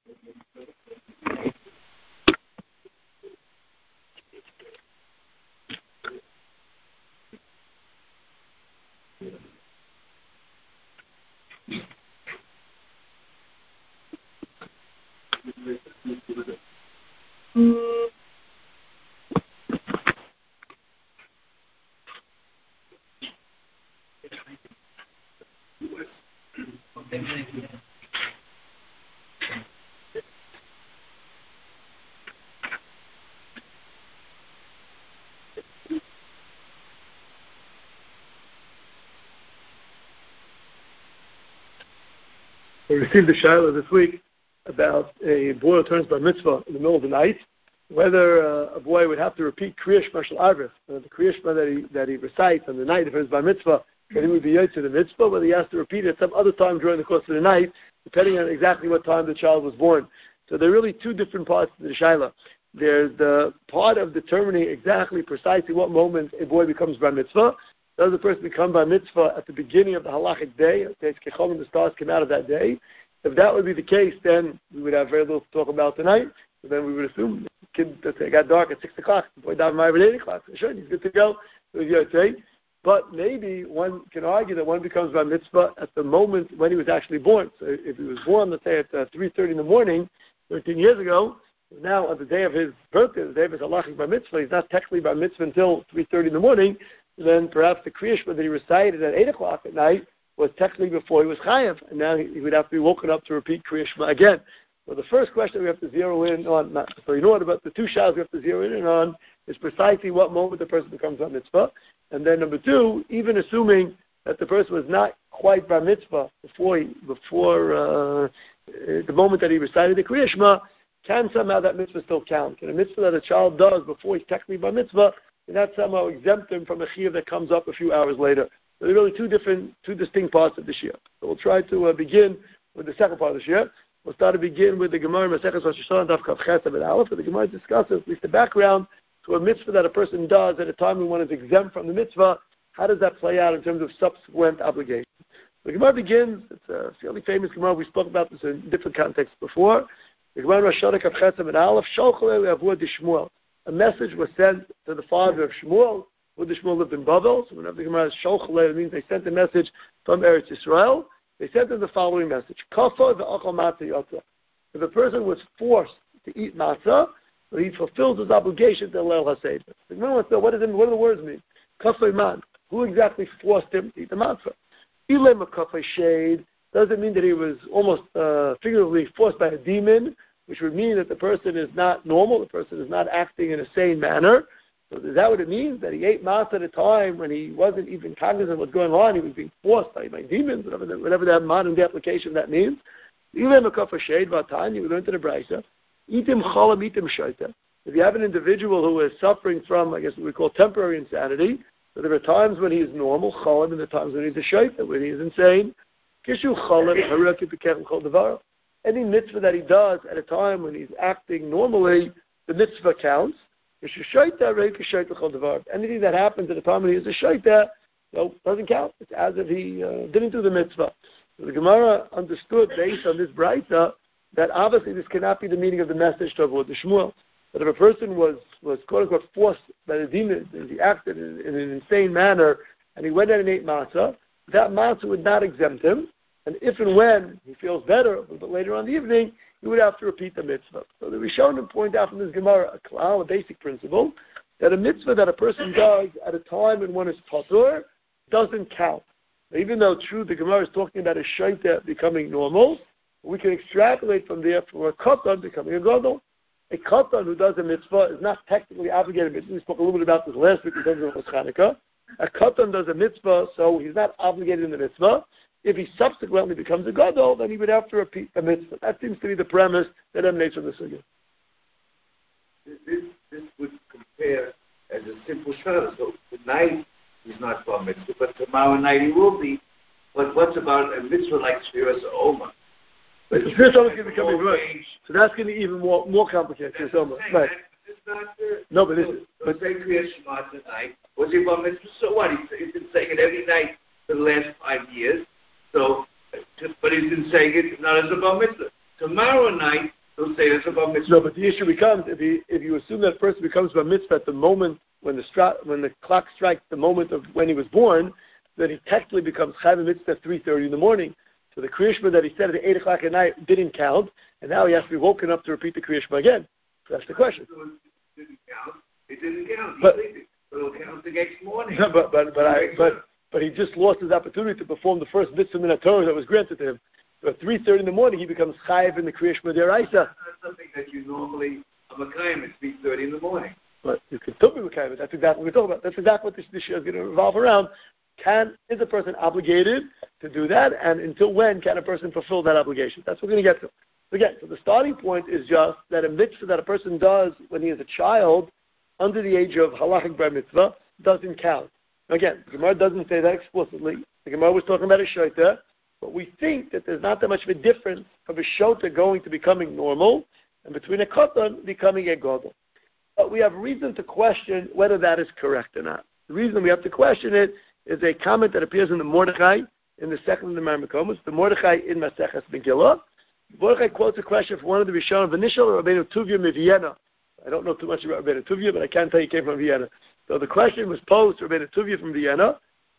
We received a shayla this week about a boy who turns bar mitzvah in the middle of the night, whether a boy would have to repeat Kriya Shema Shel Arvis, the Kriya Shema that he recites on the night of his bar mitzvah, that he would be yotze to the mitzvah, whether he has to repeat it some other time during the course of the night, depending on exactly what time the child was born. So there are really two different parts to the shayla. There's the part of determining exactly precisely what moment a boy becomes bar mitzvah. Does the person become bar mitzvah at the beginning of the halachic day? The stars came out of that day. If that would be the case, then we would have very little to talk about tonight. So then we would assume the kid that it got dark at 6 o'clock, the boy died at 8 o'clock. Sure, he's good to go. But maybe one can argue that one becomes bar mitzvah at the moment when he was actually born. So if he was born, let's say at 3:30 in the morning, 13 years ago, now on the day of his birthday, the day of his halachic bar mitzvah, he's not technically bar mitzvah until 3:30 in the morning. Then perhaps the Kriya Shema that he recited at 8 o'clock at night was technically before he was chayav, and now he would have to be woken up to repeat Kriya Shema again. So the first question we have to zero in on, not so in order, but the two shaylas we have to zero in on is precisely what moment the person becomes bar mitzvah. And then number two, even assuming that the person was not quite bar mitzvah before the moment that he recited the Kriya Shema, can somehow that mitzvah still count? Can a mitzvah that a child does before he's technically bar mitzvah, and that somehow exempt him from a chiyuv that comes up a few hours later? So there are really two distinct parts of the shir. So we'll try to begin with the second part of the shir. We'll start to begin with the Gemara Maseches Rosh Hashanah Daf Kaf Ches Amud Aleph, and the Gemara discusses at least the background to a mitzvah that a person does at a time when one is exempt from the mitzvah. How does that play out in terms of subsequent obligations? The Gemara begins. It's a fairly famous Gemara. We spoke about this in different contexts before. The Gemara Rosh Hashanah Kaf Ches Amud Aleph Sholchei Le'avua D'Shmuel. A message was sent to the father of Shmuel, who the Shmuel lived in Bavel. So whenever the Gemara says Sholchei, it means they sent a message from Eretz Yisrael. They sent him the following message: Kafar ve'achal matzah yotza. If a person was forced to eat matzah, so he fulfills his obligation to Leil HaSeder. The Gemara wants to know what do the words mean? Kafar man. Who exactly forced him to eat the matzah? Ilem a kafar shade. Does it mean that he was almost figuratively forced by a demon, which would mean that the person is not normal, the person is not acting in a sane manner? So is that what it means? That he ate matzah at a time when he wasn't even cognizant of what's going on, he was being forced by demons, whatever that modern day application that means. Even a kafar shade v'atan, you learn to the Brisa. Itim cholam, itim shaita. If you have an individual who is suffering from, I guess what we call temporary insanity, so there are times when he is normal, cholam, and there are times when he's a shaita, when he is insane. Kishu cholam, haraki b'kevim kol devara. Any mitzvah that he does at a time when he's acting normally, the mitzvah counts. Anything that happens at a time when he is a shaita, doesn't count. It's as if he didn't do the mitzvah. So the Gemara understood, based on this brayta, that obviously this cannot be the meaning of the message to avoid the Shmuel. That if a person was quote-unquote forced by the demons and he acted in an insane manner and he went out and ate matzah, that matzah would not exempt him. And if and when he feels better, but later on in the evening, he would have to repeat the mitzvah. So the Rishonim point out from this Gemara a klal, a basic principle, that a mitzvah that a person does at a time when one is patur doesn't count. Now, even though true, the Gemara is talking about a shaita becoming normal, we can extrapolate from there for a katan becoming a gadol. A katan who does a mitzvah is not technically obligated. We spoke a little bit about this last week in terms of Chanukah. A katan does a mitzvah, so he's not obligated in the mitzvah. If he subsequently becomes a gadol, then he would have to repeat a mitzvah. That seems to be the premise that emanates from the sugya. This would compare as a simple shara. So tonight he's not bar mitzvah, but tomorrow night he will be. But what's about a mitzvah like Shviras Omer? But Shviras Omer can become good. So that's going to be even more complicated. Shviras Omer, right? No, but but say Kriya Shema tonight. Was he bar mitzvah? So what? He's been saying it every night for the last 5 years. So, but he's been saying it not as a bar mitzvah. Tomorrow night, Don't say it's about mitzvah. No, but the issue becomes if you assume that a person becomes bar mitzvah at the moment when the clock strikes the moment of when he was born, then he technically becomes chayv mitzvah at 3:30 in the morning. So the Kriya Shema that he said at 8 o'clock at night didn't count, and now he has to be woken up to repeat the Kriya Shema again. So that's the question. So it didn't count. But it'll count the next morning. No, but he just lost his opportunity to perform the first mitzvah min Torah that was granted to him. So at 3:30 in the morning, he becomes chayiv in the Kriya Shema deraisa. That's something that you normally are makayim at 3:30 in the morning. But you can still be makayim. That's exactly what we're talking about. That's exactly what this year is going to revolve around. Is a person obligated to do that, and until when can a person fulfill that obligation? That's what we're going to get to. Again, so the starting point is just that a mitzvah that a person does when he is a child under the age of halachic bar mitzvah doesn't count. Again, the Gemara doesn't say that explicitly. The Gemara was talking about a shota, but we think that there's not that much of a difference of a shota going to becoming normal and between a katan becoming a gadol. But we have reason to question whether that is correct or not. The reason we have to question it is a comment that appears in the Mordechai in the second of the Marmakomas, the Mordechai in Maseches Megillah. Mordechai quotes a question from one of the Rishonim of initial Rabbeinu Tuvia of Vienna. I don't know too much about Rabbeinu Tuvia, but I can tell you he came from Vienna. So the question was posed to Rabbeinu Tuvia from Vienna.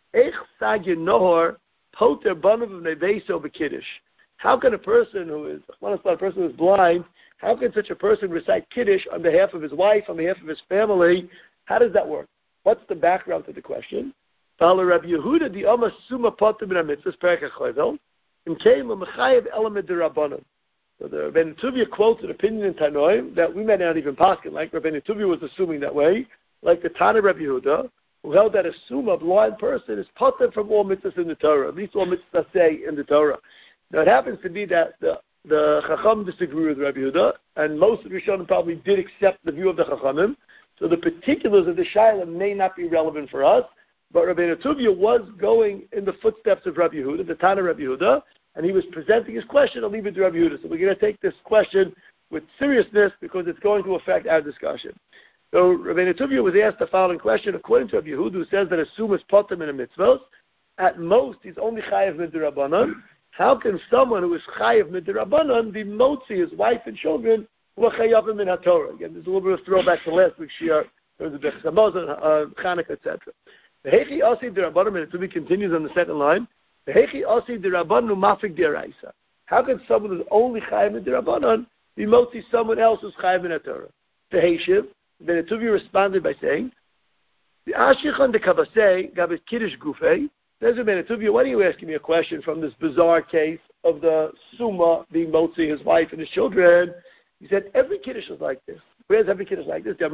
How can a person who is blind, how can such a person recite Kiddush on behalf of his wife, on behalf of his family? How does that work? What's the background to the question? Rabbi Yehuda the Amma Suma Potem in Mitzvahs Perek HaChovel and came a Mechayev Element D'Rabbanan. So the Rabbeinu Tuvia quotes an opinion in Tanoim that we may not even paskin, like Rabbeinu Tuvia was assuming that way, like the Tana Rabbi Yehuda, who held that a suma blind person is potem from all mitzvahs in the Torah, at least all mitzvahs say in the Torah. Now it happens to be that the Chacham disagree with Rabbi Yehuda, and most of the Rishonim probably did accept the view of the Chachamim. So the particulars of the Shaila may not be relevant for us. But Rabbeinu Tuvia was going in the footsteps of Rabbi Yehuda, the Tana Rabbi Yehuda, and he was presenting his question. I'll leave it to Rabbi Yehuda. So we're going to take this question with seriousness because it's going to affect our discussion. So Rabbeinu Tuvia was asked the following question. According to Rabbi Yehuda, who says that a sum is potem in a mitzvah, at most he's only chayiv midrabanan. How can someone who is chayiv midrabanan be motzi his wife and children who are chayavim in HaTorah? Again, there's a little bit of throwback to last week's shir, there was a Bechus Hamazon, Chanukah, etc. The Hechi Asi D'Rabbanan, and Tubi continues on the second line. The Hechi Asi D'Rabbanan Mafik D'Oraisa. How can someone who's only Chayiv in D'Rabbanan be motzi someone else who's Chayiv in HaTorah? The Heishiv, then Tubi responded by saying, the Ashichan de Kavasei Gabit Kiddush Gufei. There's a minute, Tubi, why are you asking me a question from this bizarre case of the Summa being motzi his wife and his children? He said, every Kiddush is like this. Where's every Kiddush like this? The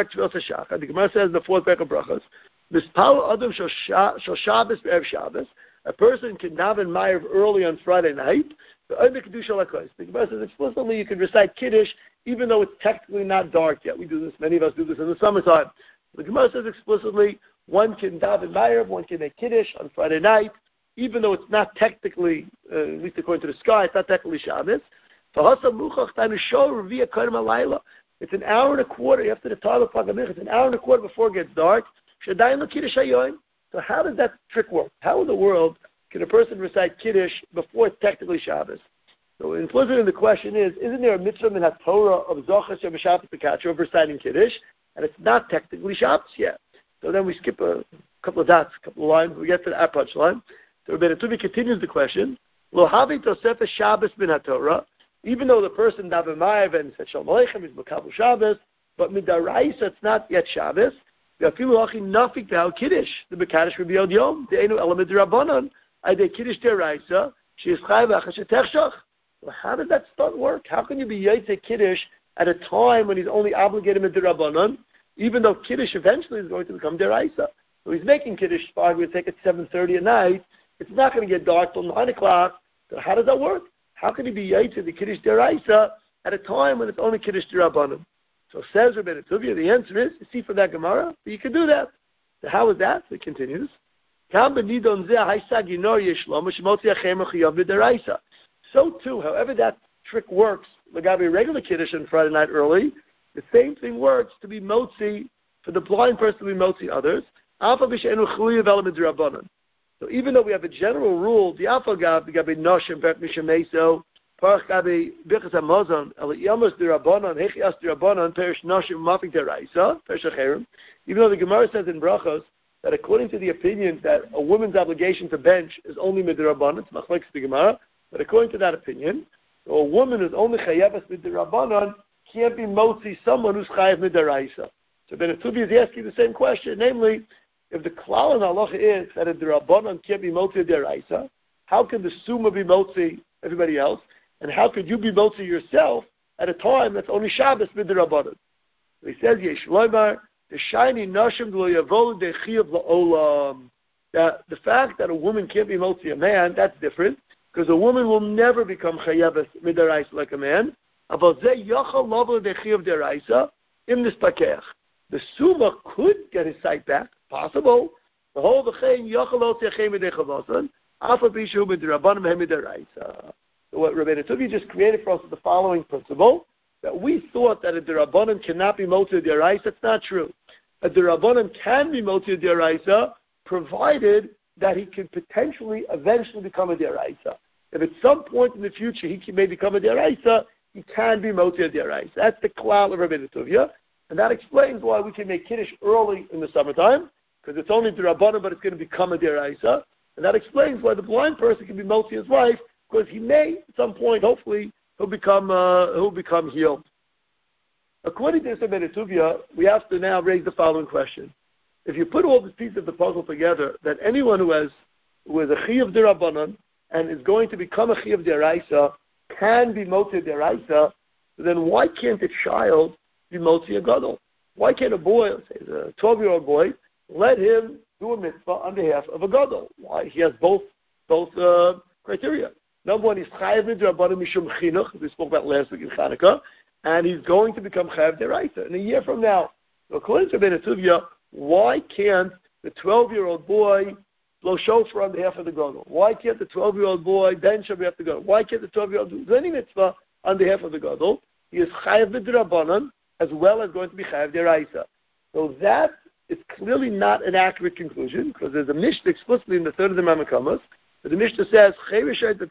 Gemara says in the fourth parak of Brachos, Adam shall Shabbos be'erev Shabbos. A person can daven Ma'ariv early on Friday night. The Gemara says explicitly you can recite Kiddush even though it's technically not dark yet. We do this. Many of us do this in the summertime. The Gemara says explicitly one can daven Ma'ariv, one can make Kiddush on Friday night, even though it's not technically, at least according to the sky, it's not technically Shabbos. It's an hour and a quarter after the time of Pagamich. It's an hour and a quarter before it gets dark. So how does that trick work? How in the world can a person recite Kiddush before it's technically Shabbos? So implicit in the question is, isn't there a mitzvah in Torah of Zochas Yom Shabbos Pekatro of reciting Kiddush, and it's not technically Shabbos yet? So then we skip a couple of dots, a couple of lines, we get to the punchline. So Rabbeinu Tuvia continues the question, Lo havi Tosefes Shabbos min HaTorah, even though the person daven Ma'ariv and said Shalom Aleichem is Makabel Shabbos, but midaraisa it's not yet Shabbos. The nafik the Kiddush, the Mekadosh Rabbi Yod Yom, the Einu Elamid Rabbanon, Ade Kiddush Deraisa, she is Chayva Chashetechshach. Well, how does that stunt work? How can you be Yaitse Kiddush at a time when he's only obligated with the Rabbanon, even though Kiddush eventually is going to become Deraisa? So he's making Kiddush, fine, we'll take it 7:30 at night. It's not going to get dark till 9 o'clock. So how does that work? How can he be Yaitse the Kiddush Deraisa at a time when it's only Kiddush Derabanan? So says Rabbeinu Tuvia, the answer is, you see from that Gemara, you can do that. So how is that? So it continues. So too, however that trick works, Lagabi regular Kiddush on Friday night early, the same thing works to be motzi, for the blind person to be motzi others. So even though we have a general rule, the Alpha Gab, the Gabi Noshim, Bet Mishameso, Parach Gabi Bichas Hamazon, El Yamas Dirabanan, Hechias Dirabanan, Perish Nashim Mafik Deraisa, Perish Acherim. Even though the Gemara says in Brachos that according to the opinion that a woman's obligation to bench is only Midrabanan, it's Machlekes the Gemara, but according to that opinion, so a woman who's only Chayav Midrabanan can't be Motzi someone who's Chayav Midaraisa. So Ben Tuvi is asking the same question, namely, if the Klal in Halacha is that a Dirabanan can't be Motzi Deraisa, how can the Summa be Motzi everybody else? And how could you be Motzi yourself at a time that's only Shabbos Midrabanan? So he says, Yesh Loimar, the shiny Nashim Lo Yavol Dechiyav La'olam. That the fact that a woman can't be Motzi a man, that's different, because a woman will never become Chayav Midaraisa like a man. About Zeh Yachal Lavo Dechiyav Deraisa, Im Nispakeach. The Summa could get his sight back, possible. The whole V'chein Yachal Lo Techei Midechavasan, Afa Bishu Midrabanan Midaraisa. So what Rabbeinu Tuvi just created for us is the following principle, that we thought that a Dirabanan cannot be Motzi Deraisa. It's not true. A Dirabanan can be Motzi Deraisa, provided that he can potentially eventually become a Deraisa. If at some point in the future he may become a Deraisa, he can be Motzi Deraisa. That's the klal of Rabbeinu Tuvia, and that explains why we can make Kiddush early in the summertime, because it's only Dirabanan, but it's going to become a Deraisa. And that explains why the blind person can be Motzi his wife, because he may, at some point, hopefully, he'll become healed. According to Rabbeinu Tuvia, we have to now raise the following question. If you put all the pieces of the puzzle together, that anyone who is a Chiyuv Dirabanan and is going to become a Chiyuv Deraisa can be Motzi Deraisa, then why can't a child be Motzi a Gadol? Why can't a boy, let's say a 12-year-old boy, let him do a mitzvah on behalf of a Gadol? Why? He has both criteria. Number one, he's Chayav Midrabanan Mishum Chinuch, we spoke about last week in Chanukah, and he's going to become Chayav Deraisa in a year from now. So according to Rabbeinu Tuvia, why can't the 12-year-old boy blow shofar on behalf of the Gadol? Why can't the 12-year-old boy bench on behalf of the Gadol? Why can't the 12-year-old do any mitzvah on behalf of the Gadol? He is Chayav Midrabanan as well as going to be Chayav Deraisa. So that is clearly not an accurate conclusion, because there's a Mishnah explicitly in the third of the Mamakamas. The Mishnah says, the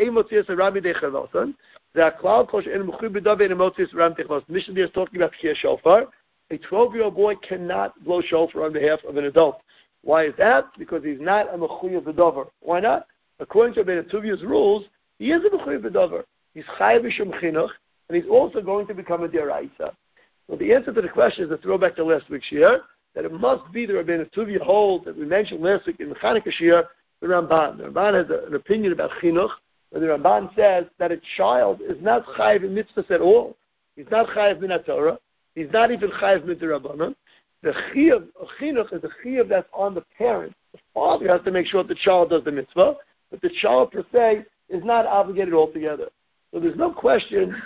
Mishnah is talking about Tchiyah Shofar. A 12-year-old boy cannot blow shofar on behalf of an adult. Why is that? Because he's not a Mechuyev B'Dover. Why not? According to Rabbeinu Tuvia's rules, he is a Mechuyev B'Dover. He's Chayav Mishum Chinuch, and he's also going to become a Deraisa. Well, the answer to the question is a throwback to last week's Shir, that it must be the Rabbeinu Tuvia holds that we mentioned last week in the Chanukah Shir, the Ramban. The Ramban has an opinion about Chinuch, where the Ramban says that a child is not Chayav in mitzvahs at all. He's not Chayav min Torah. He's not even Chayav Midrabanan. The Chiyuv of Chinuch is a Chiyuv that's on the parent. The father has to make sure that the child does the mitzvah, but the child per se is not obligated altogether. So there's no question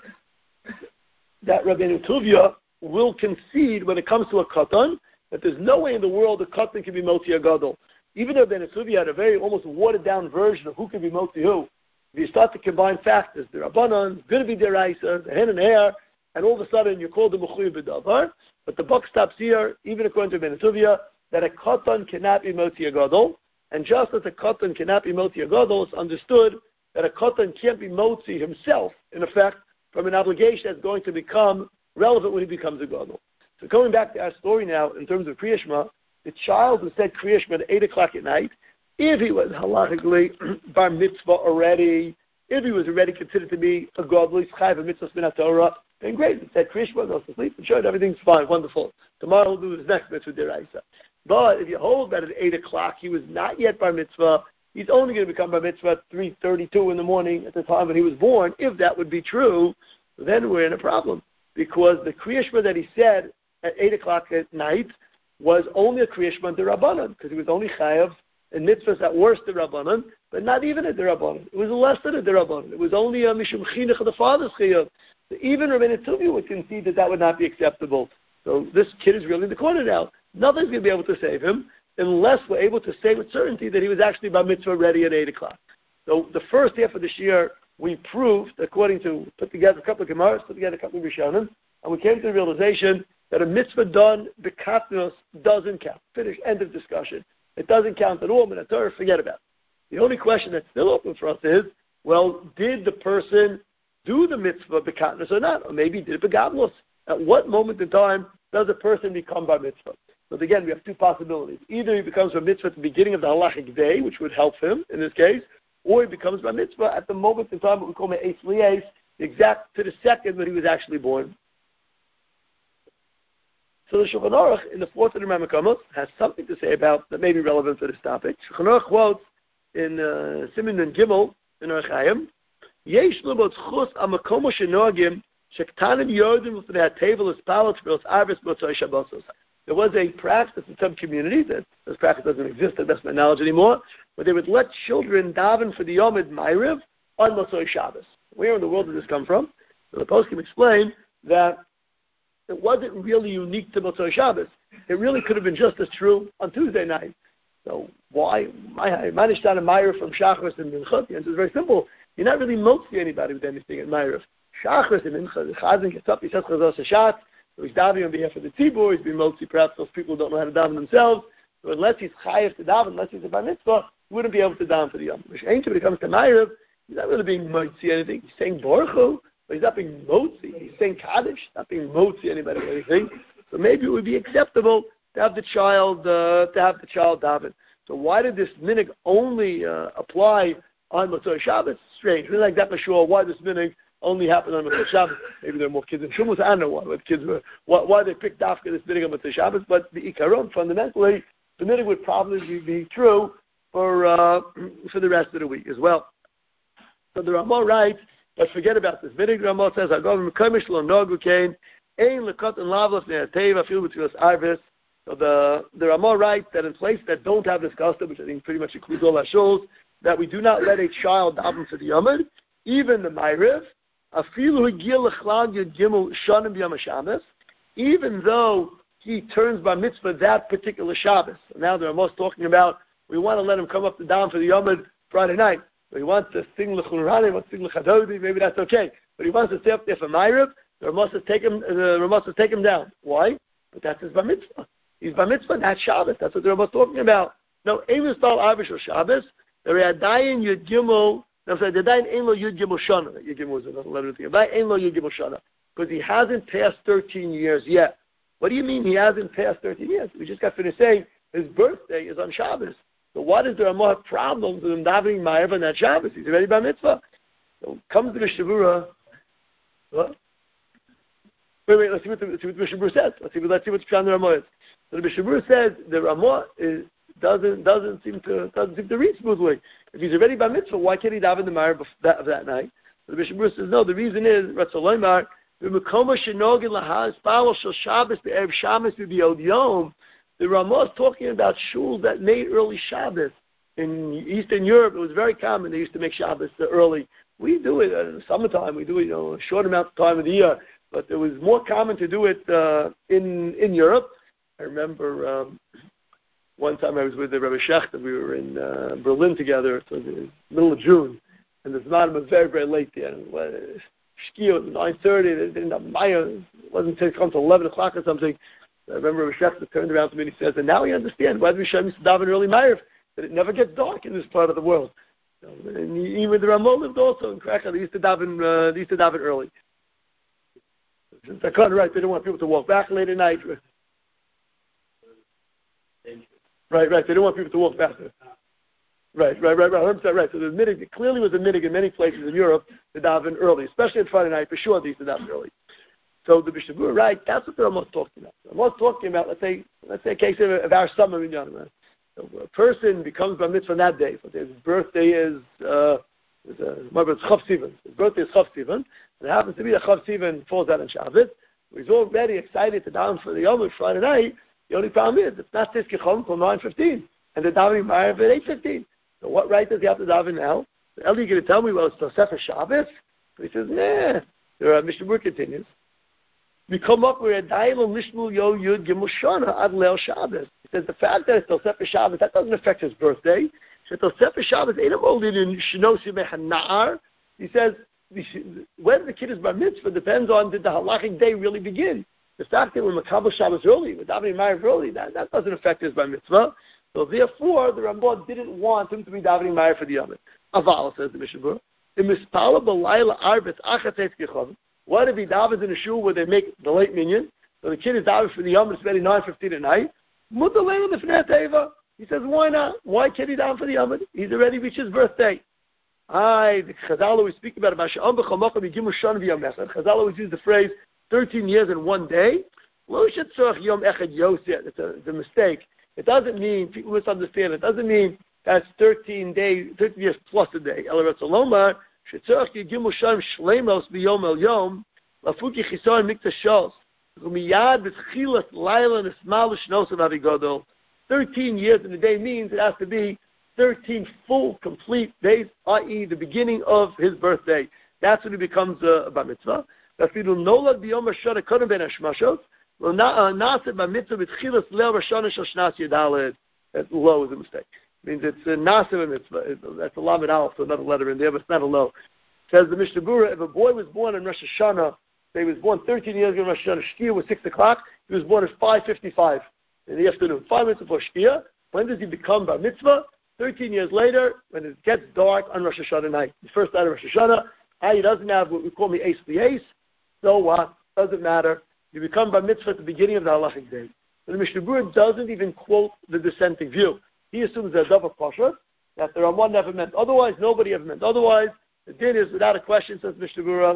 that Rabbeinu Tuvia will concede when it comes to a katan that there's no way in the world a katan can be Motzi a Gadol. Even though Rabbeinu Tuvia had a very almost watered down version of who can be Motzi who, if you start to combine factors, the Rabbanan is going to be Deraisa, the hen and hair, and all of a sudden you're called the Mechuyev B'Davar. But the buck stops here, even according to Rabbeinu Tuvia, that a katan cannot be Motzi a Gadol. And just as a katan cannot be Motzi a Gadol, it's understood that a katan can't be Motzi himself, in effect, from an obligation that's going to become relevant when he becomes a Gadol. So going back to our story now, in terms of Kriya Shema, the child who said Kriya Shema at 8 o'clock at night, if he was halachically bar mitzvah already, if he was already considered to be a Gadol, he's chayav a mitzvah min Torah, then great. He said Kriya Shema, goes to sleep, and sure, everything's fine, wonderful. Tomorrow he'll do his next mitzvah deraisa. But if you hold that at 8 o'clock, he was not yet bar mitzvah, he's only going to become bar mitzvah at 3:32 in the morning at the time when he was born. If that would be true, then we're in a problem. Because the Kriya Shema that he said at 8 o'clock at night was only a Kriya Shema derabanan, because he was only chayav in mitzvahs at worst derabanan, but not even a derabanan. It was less than a derabanan. It was only a mishum chinuch of the father's chayav. So even Rabbeinu Tuvia would concede that that would not be acceptable. So this kid is really in the corner now. Nothing's going to be able to save him unless we're able to say with certainty that he was actually bar mitzvah ready at 8 o'clock. So the first half of this year, we proved, according to, put together a couple of Gemaras, put together a couple of Rishonim, and we came to the realization that a mitzvah done b'katnos doesn't count. Finish, end of discussion. It doesn't count at all. Torah, forget about it. The only question that's still open for us is well, did the person do the mitzvah bekatnus or not? Or maybe did it begadlus. At what moment in time does a person become bar mitzvah? So again, we have two possibilities. Either he becomes bar mitzvah at the beginning of the halachic day, which would help him in this case, or he becomes bar mitzvah at the moment in time what we call me'es li'es, exact to the second when he was actually born. So the Shulchan Aruch in the fourth of the Rambam has something to say about that may be relevant to this topic. Shulchan Aruch quotes in Siman and Gimel in Orach Chaim, Yesh lo b'tzchus amakomo shenogim shektanim yodim l'fnei hatevel espalot v'os arvis b'tzoi shabbosos. There was a practice in some communities, that this practice doesn't exist to the best of my knowledge anymore, where they would let children daven for the Yomid Ma'ariv on Motzoi Shabbos. Where in the world did this come from? So the poskim explain that it wasn't really unique to Motzoi Shabbos. It really could have been just as true on Tuesday night. So why? Manishtan and Ma'ariv from Shachris and Mincha. The answer is very simple. You're not really motzi anybody with anything at Ma'ariv. Shachris and Mincha, the Chazan gets up, he says Chazos Hashat, so he's davening on behalf of the tzibur, he's being motzi, perhaps those people don't know how to daven themselves. So unless he's chayav to daven, unless he's a bar mitzvah, he wouldn't be able to daven for the Yom. When it comes to Ma'ariv, he's not really being motzi anything. He's saying Baruch Hu, but he's not being motzi. He's saying Kaddish, not being motzi anybody or anything. So maybe it would be acceptable to have the child daven. So why did this minig only apply on Motzoi Shabbos? Strange. We're like that for sure. Why this minig only happened on Motzoi Shabbos? Maybe there are more kids in Shumus. I don't know why. But kids were why they picked after this minig on Motzoi Shabbos. But the ikaron, fundamentally, the minig would probably be true for the rest of the week as well. So the Ramah writes, but forget about this. Minig Ramah says, "Hagav mekamish lo nogu kain ein lekot and lavlaf ne'ateva fil b'tzilas arvis." So the Ramah writes that in places that don't have this custom, which I think pretty much includes all our shuls, that we do not let a child daven for the Yomid, even the Ma'ariv, even though he turns bar mitzvah that particular Shabbos. So now the Ramah is talking about we want to let him come up to daven for the Yomid Friday night. So he wants to sing l'chul rani, he wants to sing l'chadodi, maybe that's okay. But he wants to stay up there for Ma'ariv. The Ramah says take him down. Why? But that's his bar mitzvah. He's bar mitzvah, not Shabbos. That's what the Ramah is talking about. No, Emus Bal Arvish or Shabbos. The Re'adayin Yud Gimel. I'm sorry, the Dayin Ein Lo Yud Gimel Shana. Yud Gimel was another letter thing. Dayin Ein Lo Yud Gimel Shana. Because he hasn't passed 13 years yet. What do you mean he hasn't passed 13 years? We just got finished saying his birthday is on Shabbos. So why does the Ramah have problems with him davening Ma'ariv on that Shabbos? He's already bar mitzvah. So comes the Mishavura. What? Wait, let's see what the Mishabur says. Let's see what the Ramah is. So the Mishabur says the Ramah doesn't seem to read smoothly. If he's already bar mitzvah, why can't he daven the Ma'ariv of that night? So the Mishabur says no. The reason is Ratzaloymar b'mekoma shenogin lahas spalol shel Shabbos be'erev Shabbos b'yod Yom. The Ramah is talking about shuls that made early Shabbos. In Eastern Europe, it was very common. They used to make Shabbos early. We do it in the summertime. We do it a short amount of time of the year. But it was more common to do it in Europe. I remember one time I was with the Rebbe Shechter. We were in Berlin together. It was in the middle of June. And the Zman was very, very late there. Shkia was 9:30. They didn't have Maya. It wasn't until 11 o'clock or something. I remember Rebbe Shechter turned around to me and he says, and now we understand why the Rishonim used to daven early Ma'ariv, that it never gets dark in this part of the world. And even the Ramah lived also in Krakow. They used to daven early. They're kind of right. They don't want people to walk back late at night. Right. They don't want people to walk back. Right. 100% right. So the minig, it clearly was a minig in many places in Europe to daven early, especially on Friday night. For sure, they used to daven early. So the Mishabur, right? That's what the Ramah is talking about. The Ramah is talking about, let's say a case of our summer minyan. So a person becomes bar mitzvah that day. So his birthday is Chav Sivan. His birthday is Chav Sivan. And it happens to be that Chav Sivan falls out on Shabbos. He's already excited to daven for the Yom Friday night. The only problem is it's not Tis Kechom until 9:15, and they're davening Ma'ariv at 8:15. So what right does he have to daven now? The Eli going to tell me, well, it's Tosefah Shabbos? But he says, nah. The Mishabur continues. We come up with a Dailon Lishmul Yo Yud Gimel Shana Ad Leil Shabbos. He says the fact that it's Tosefah Shabbos, that doesn't affect his birthday. Tosefah Shabbos ain't only in Shnosi Mechanar. He says when the kid is bar mitzvah depends on did the halachic day really begin. The fact that we're Makabel Shabbos early, we're davening Ma'ariv early, that doesn't affect his bar mitzvah. So therefore, the Ramah didn't want him to be davening Ma'ariv for the Yom. Aval, says the Mishabur. What if he davens in a shul where they make the late minyan? So the kid is davening for the Yom, it's already 9:15 at night. He says, why not? Why can't he daven for the Yom? He's already reached his birthday. The Chazal always speak about it. Chazal always use the phrase 13 years in one day. It's a mistake. It doesn't mean, people misunderstand, it doesn't mean that's 13 years plus a day. Umiyad b'tchilas laila nismal l'shnos of Avigadol. 13 years in a day means it has to be 13 full, complete days, i.e. the beginning of his birthday. That's when he becomes a bar mitzvah. Afilu nolad b'yom hashana kodem ben hashmashot. Na'aseh bar mitzvah b'tchilas leil rashana shel shnas yedaled. That low is a mistake. It means it's a na'aseh mitzvah. That's a lamed aleph, so another letter in there, but it's not a low. Says the Mishnah Berurah, if a boy was born in Rosh Hashanah, he was born 13 years ago in Rosh Hashanah, Shkia was 6 o'clock, he was born at 5:55 in the afternoon, 5 minutes before Shkia. When does he become bar mitzvah? 13 years later, when it gets dark on Rosh Hashanah night. The first night of Rosh Hashanah, he doesn't have what we call the ace the ace, so what? Doesn't matter. You become bar mitzvah at the beginning of the halachic day. So the Mishnah Berurah doesn't even quote the dissenting view. He assumes that Davar Pasha, that the Ramban never meant otherwise, nobody ever meant otherwise. The din is, without a question, says Mishnah Berurah,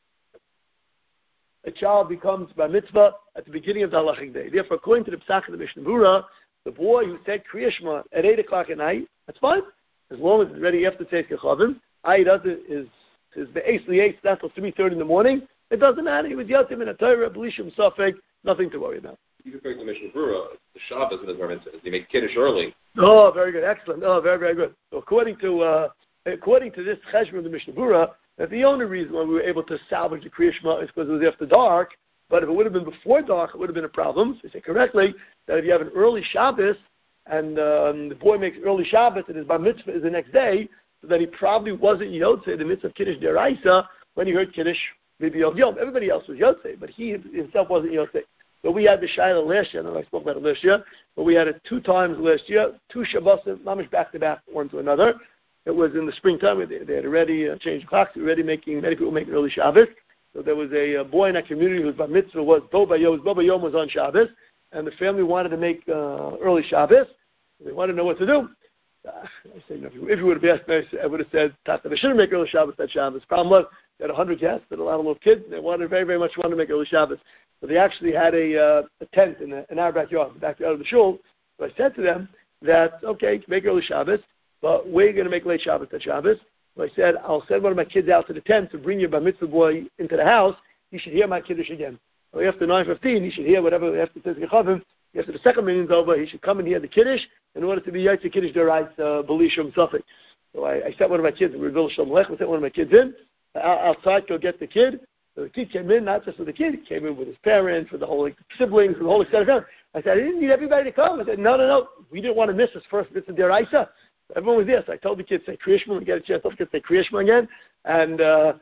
a child becomes bar mitzvah at the beginning of the halachic day. Therefore, according to the Pesach of the Mishnah Berurah, the boy who said Kriya Shema at 8 o'clock at night, that's fine, as long as it's ready after Tzeit Kechavim. He does it is be'ez li'ez, that's till 3:30 in the morning. It doesn't matter. He was yotim in a Torah, Belishim Safek, nothing to worry about. Even according to the Mishnah Berurah, the Shabbos in the bar mitzvah, they make Kiddush early. Oh, very good, excellent. Oh, very, very good. So according to this cheshbon of the Mishnah Berurah, that the only reason why we were able to salvage the Kriya Shema is because it was after dark. But if it would have been before dark, it would have been a problem. So you say correctly that if you have an early Shabbos and the boy makes early Shabbos and his bar mitzvah is the next day, so that he probably wasn't Yotzei, the mitzvah of Kiddush Deraisa, when he heard Kiddush maybe Yom. Everybody else was Yotzei, but he himself wasn't Yotzei. So we had the Shaila last year, and I spoke about it last year, but we had it 2 times last year, 2 Shabbosim, mamish back to back, one to another. It was in the springtime. They had already changed clocks. They were already many people making early Shabbos. So there was a boy in that community whose bar mitzvah was Boba Yom was on Shabbos, and the family wanted to make early Shabbos. They wanted to know what to do. I say, if you would have asked me, I would have said, Tata, they shouldn't make early Shabbos that Shabbos. Problem was, they had 100 guests and a lot of little kids, and they very, very much wanted to make early Shabbos. So they actually had a tent in our backyard, the backyard of the shul. So I said to them that, okay, make early Shabbos, but we're going to make late Shabbos that Shabbos. So I said, I'll send one of my kids out to the tent to bring your bar mitzvah boy into the house. He should hear my Kiddush again. So after 9:15, he should hear whatever after Tzeit Kechavim. After the second minyan's over, he should come and hear the Kiddush in order to be Yaitse Kiddush Derais Belishum Safek. So I sent one of my kids, we Vil Shalom Lech, we sent one of my kids in, outside to go get the kid. So the kid came in, not just with the kid, he came in with his parents, with the whole siblings, with the whole extended family. I said, I didn't need everybody to come. I said, no. We didn't want to miss this first mitzvah Deraisa. Everyone was there, so I told the kids, say Kriya Shema, and get a chance to say Kriya Shema again, and that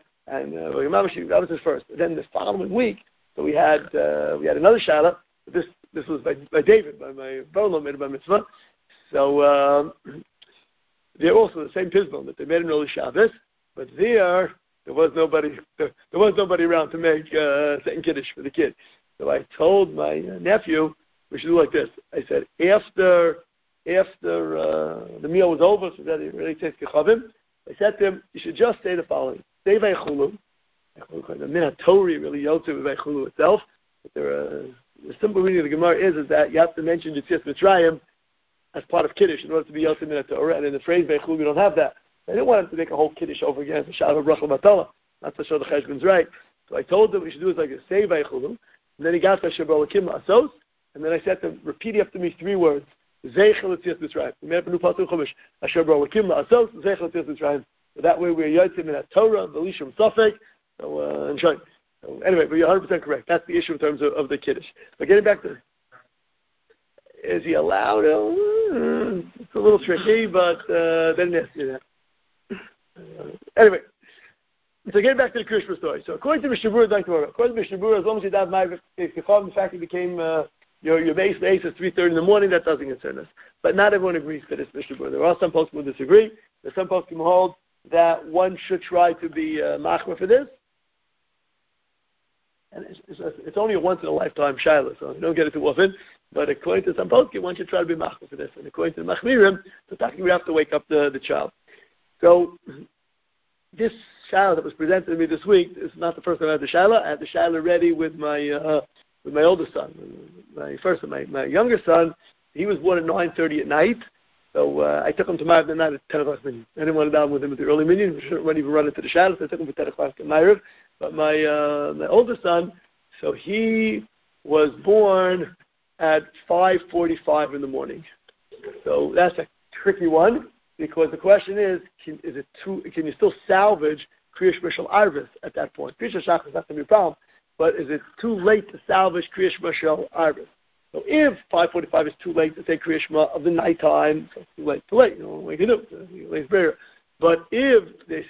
was his first. Then the following week, so we had another Shaila. This was by David, by my brother-in-law made by mitzvah. So they're also the same Pisbon that they made an early Shabbos, but there was nobody around to make second Kiddush for the kid. So I told my nephew we should do like this. I said after the meal was over, so that he really takes Kechavim, I said to him, you should just say the following. Say Vaychulu. The Minat Torah really yells with Vaychulu itself. But the simple reading of the Gemara is that you have to mention Yetzias Mitzrayim as part of Kiddush in order to be Yotze Minat Torah. And in the phrase Vaychulu, we don't have that. I didn't want him to make a whole Kiddush over again. It's a Shalom Bracha Matala. Not to show the Cheshbon's right. So I told him we should do it like a say Vaychulu. And then he got to Asher B'Elokim La'asos. And then I said to him, repeat after me 3 words. Zeichel Yetzias Mitzrayim. We made up a new Pasuk Chumash. Asher B'Elokim La'asos. Zeichel Yetzias Mitzrayim. So that way we're Yotze Minat Torah, Belishum Safek. So, and showing. So anyway, but you're 100% correct. That's the issue in terms of the Kiddush. But getting back to, is he allowed? It's a little tricky, but they didn't ask you that. Anyway, so getting back to the Kriya Shema story. So according to Mishnah Berurah, as long as you have my the fact it became your base is 3:30 in the morning, that doesn't concern us. But not everyone agrees to this Mishnah Berurah. There are some folks who disagree. There's some folks who hold that one should try to be machmir for this. And it's only a once-in-a-lifetime shaila, so you don't get it too often. But according to some poskim, one should try to be machmir for this. And according to the machmirim, we have to wake up the child. So this shaila that was presented to me this week is not the first time I had the shaila. I had the shaila ready with my oldest son. My younger son, he was born at 9:30 at night. So I took him to Ma'ariv that night at 10 o'clock minyan. I didn't want to down with him at the early minyan. We shouldn't even run into the shadows. So I took him for 10 o'clock at Ma'ariv. But my oldest son, so he was born at 5:45 in the morning. So that's a tricky one, because the question is can you still salvage Kriyash Mishal Arvis at that point? Kriyash Shachar is not going to be a problem, but is it too late to salvage Kriyash Mishal Arvis? So if 5:45 is too late to say Kriyash Shema of the nighttime, so too late. What you can do? But if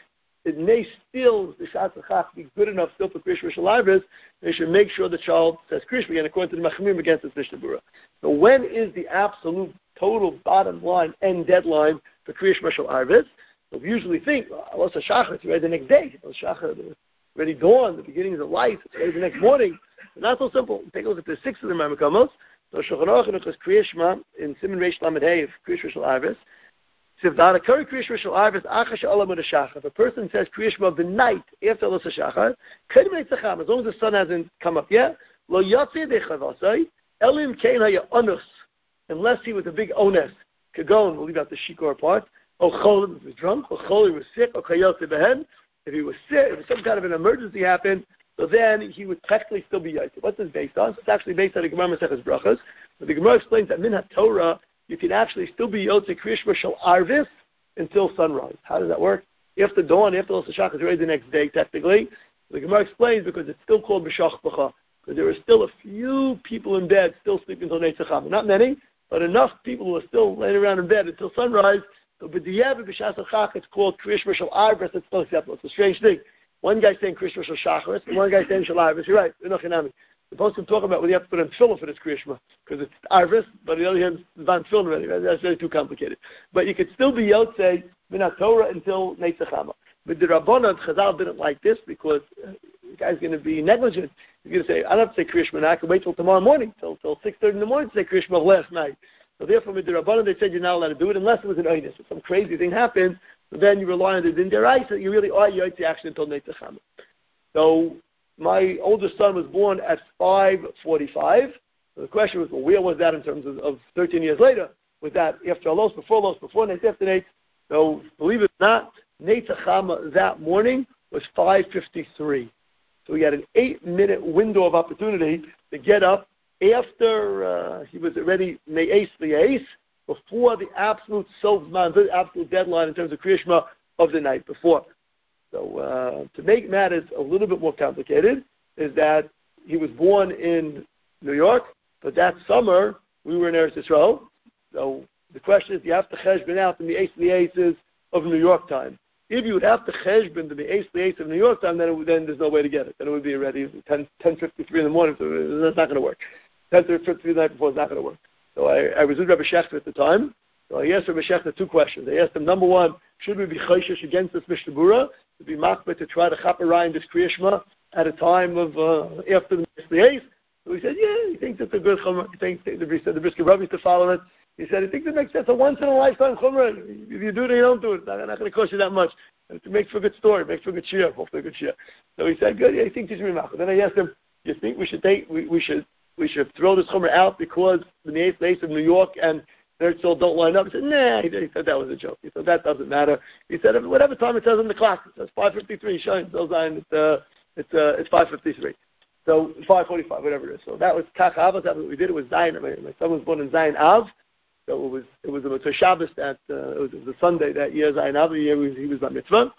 it may still, the Shat Chach be good enough still for Kriyash Mishal Arvis, they should make sure the child says Kriyash again according to the Machmir against the Mishnah Berurah. So when is the absolute total bottom line end deadline for Kriyash Mishal Arvis? So we usually think, well, it's Shachar, it's ready the next day. It's Shachar, already dawn, the beginning of the light, it's ready the next morning. It's not so simple. Take a look at the 6 of the Mamikamos. So Shulchan Aruch Nuchas Kriyash Shema in Siman Reish Lamed Hey of Kriyash Mishal Arvis. Sivdana Kari Kriyash Mishal Arvis Achash Olam Od Shachar. If a person says Kriyash Shema of the night after Los Shachar, Kedim Neitzacham, as long as the sun hasn't come up yet, Lo Yatzi Dechavasai Elim Kein Haya Onus, unless he was a big onus, Kagon, we'll leave out the Shikor part, or Cholim, if he was drunk, or Cholim was sick, or Kayot Behen. If he was sick, if some kind of an emergency happened, so then he would technically still be Yaitz. What's this based on? So it's actually based on the Gemara Maseches Brachos. But the Gemara explains that Min HaTorah, you can actually still be Yotze Kriyash Mishal Arvis until sunrise. How does that work? After dawn, after Los Shachar is ready the next day, technically. The Gemara explains because it's still called B'Shach B'cha, because there are still a few people in bed still sleeping until Neitzacham. Not many, but enough people who are still laying around in bed until sunrise. So B'Diyev B'Shas HaChach, it's called Kriyash Mishal Arvis. It's still acceptable. It's a strange thing. One guy saying Kriyash Mishal Shacharis, and one guy saying Shal Arvis. You're right. We're not Chinami. The post talk about whether you have to put in tefillah for this Kriyash Shema, because it's Arvis, but on the other hand, it's van tefillah already. That's very too complicated. But you could still be Yotzei Min Torah until Neitzachama. But the Rabbanan Chazal didn't like this because the guy's going to be negligent. He's going to say, I don't have to say Kriyash Shema. I can wait till tomorrow morning, till 6:30 in the morning to say Kriyash Shema last night. So therefore, with the Rabbanan, they said you're not allowed to do it unless it was an oinus. If some crazy thing happens, so then you rely on the din deraisa. You really are Yotzei actually until Neitzachama. So my oldest son was born at 5:45. So the question was, well, where was that in terms of 13 years later? Was that after Alos, before Neit, after Neit? So believe it or not, Neitzachama that morning was 5:53. So we had an 8-minute window of opportunity to get up after he was already Me'ez Li'ez, before the absolute Sovzman, the absolute deadline in terms of Kriyash Shema of the night before. So to make matters a little bit more complicated is that he was born in New York, but that summer we were in Eretz Yisrael. So the question is, do you have to cheshbon out the Me'ez Li'ezes of New York time? If you would have to cheshbon the Me'ez Li'ez of New York time, then there's no way to get it. Then it would be already 10:53 in the morning, so that's not going to work. 10:53 the night before is not going to work. So I was with Rabbi Shechter at the time. So I asked Rabbi Shechter 2 questions. I asked him, number one, should we be chayshish against this Mishnah Berurah, to be makbet to try to chaparayim this Kriyash Shema at a time of after the Me'ez? So he said, yeah, he thinks it's a good chumrah. He thinks the Brisker Rabbi used to follow it. He said, he thinks it makes sense. A once-in-a-lifetime chumrah. If you do it, you don't do it. It's not going to cost you that much. It makes for a good story. It makes for a good shir. Hopefully a good shir. So he said, good. Yeah, he thinks he's remarkable. Then I asked him, you think we should throw this chumrah out because the Me'ez Li'ez of New York and Eretz Yisrael don't line up? He said, nah. He said that was a joke. He said that doesn't matter. He said whatever time it says on the clock, it says 5:53. Shine, so Zion, it's 5:53. So 5:45, whatever it is. So that was Kach Av. That's what we did. It was Zion. My son was born in Zion Av. So it was a Shabbos that it was a Sunday that year. Zion Av. The year he was bar mitzvah.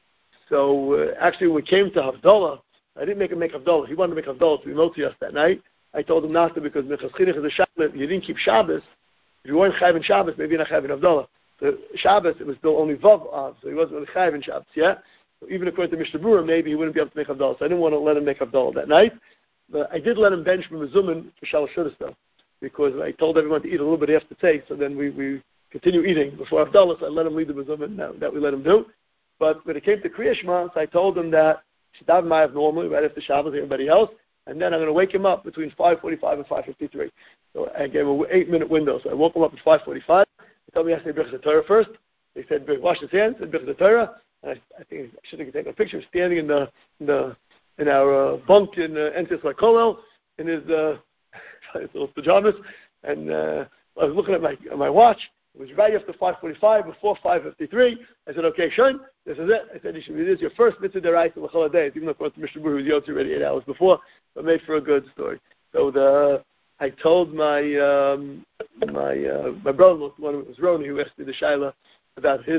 So actually, when we came to Havdalah, I didn't make him make Havdalah. He wanted to make Havdalah to be motzi us that night. I told him not to because Mechas Chinuch is a Shabbos. You didn't keep Shabbos. If you weren't chayv in Shabbos, maybe you're not chayv in Havdalah. The Shabbos, it was still only Vav Av, so he wasn't really chayv in Shabbos yet. So even according to Mishnah Berurah, maybe he wouldn't be able to make Havdalah. So I didn't want to let him make Havdalah that night. But I did let him bench from Mezumin for Shalosh Shudas though, because I told everyone to eat a little bit after take, so then we continue eating before Havdalah, so I let him lead the Mezumin that we let him do. But when it came to Kriya Shema, so I told him that should daven Ma'ariv normally right after Shabbos, everybody else, and then I'm going to wake him up between 5:45 and 5:53. So I gave him an 8-minute window. So I woke him up at 5:45. They told me I said Birchas Torah first. They said wash his hands, said Birchas Torah. And I think I should have taken a picture standing in our bunk in Entis Kolel in his little pajamas, and I was looking at my watch. It was right after 5:45, before 5:53. I said, okay, Shon, this is it. I said, this is your first mitzvah deraisa l'chol days, even though according to Mishnah Berurah, he was yotzi already 8 hours before, but made for a good story. So I told my brother-in-law, one of was Roni, who asked me the shaila about his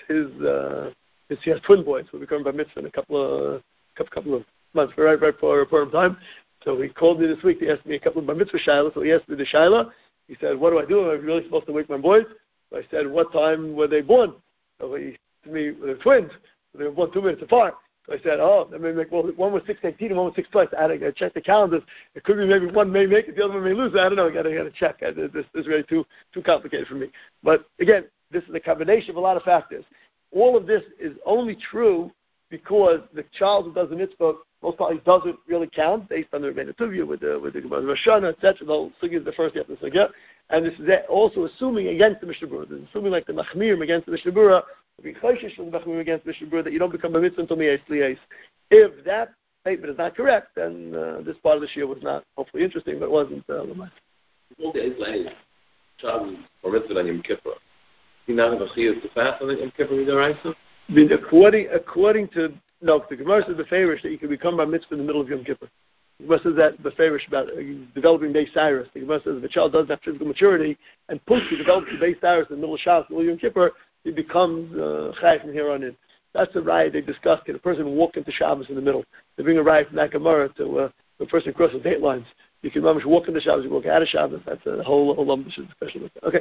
he has twin boys who will become bar mitzvah in a couple of months, right for a Purim time. So he called me this week to ask me a couple of bar mitzvah shayla. So he asked me the shayla. He said, what do I do? Am I really supposed to wake my boys? So I said, what time were they born? So he said to me, they're twins. So they were born 2 minutes apart. So I said, let me make, one was 6:18 and one was 6:20. I got to check the calendars. It could be maybe one may make it, the other one may lose it. I don't know. I got to check. This is really too complicated for me. But again, this is a combination of a lot of factors. All of this is only true because the child who does the mitzvah most probably doesn't really count based on the Rebbeinu Tuvia with the Gemara Rosh Hashanah, etc. The whole sugya is the first after the sugya, and this is also assuming against the Mishnah Berurah. This is assuming like the Machmirim against the Mishnah Berurah, the Chayshish from the Machmirim against the Mishnah Berurah, that you don't become a mitzvah until Miyais Liyais. If that statement is not correct, then this part of the shir was not hopefully interesting, but it wasn't. All the Israelis, Shabbos or mitzvah on Yom Kippur. You not have a chiyuv to fast on Yom Kippur mid'oraisa? According to the Gemara says beferish that you can become bar mitzvah in the middle of Yom Kippur. The Gemara says that beferish about developing Beis Cyrus. The Gemara says if a child doesn't have physical maturity and Pussy develops the Beis Cyrus in the middle of Shabbos, in the middle of Yom Kippur, he becomes chai from here on in. That's the riot they discussed. Can a person walk into Shabbos in the middle? They bring a riot from that Gemara to when a person crosses date lines. You can walk into Shabbos, you walk out of Shabbos. That's a whole discussion with that. Okay.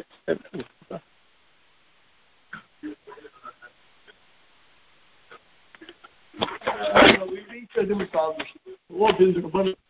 We each are doing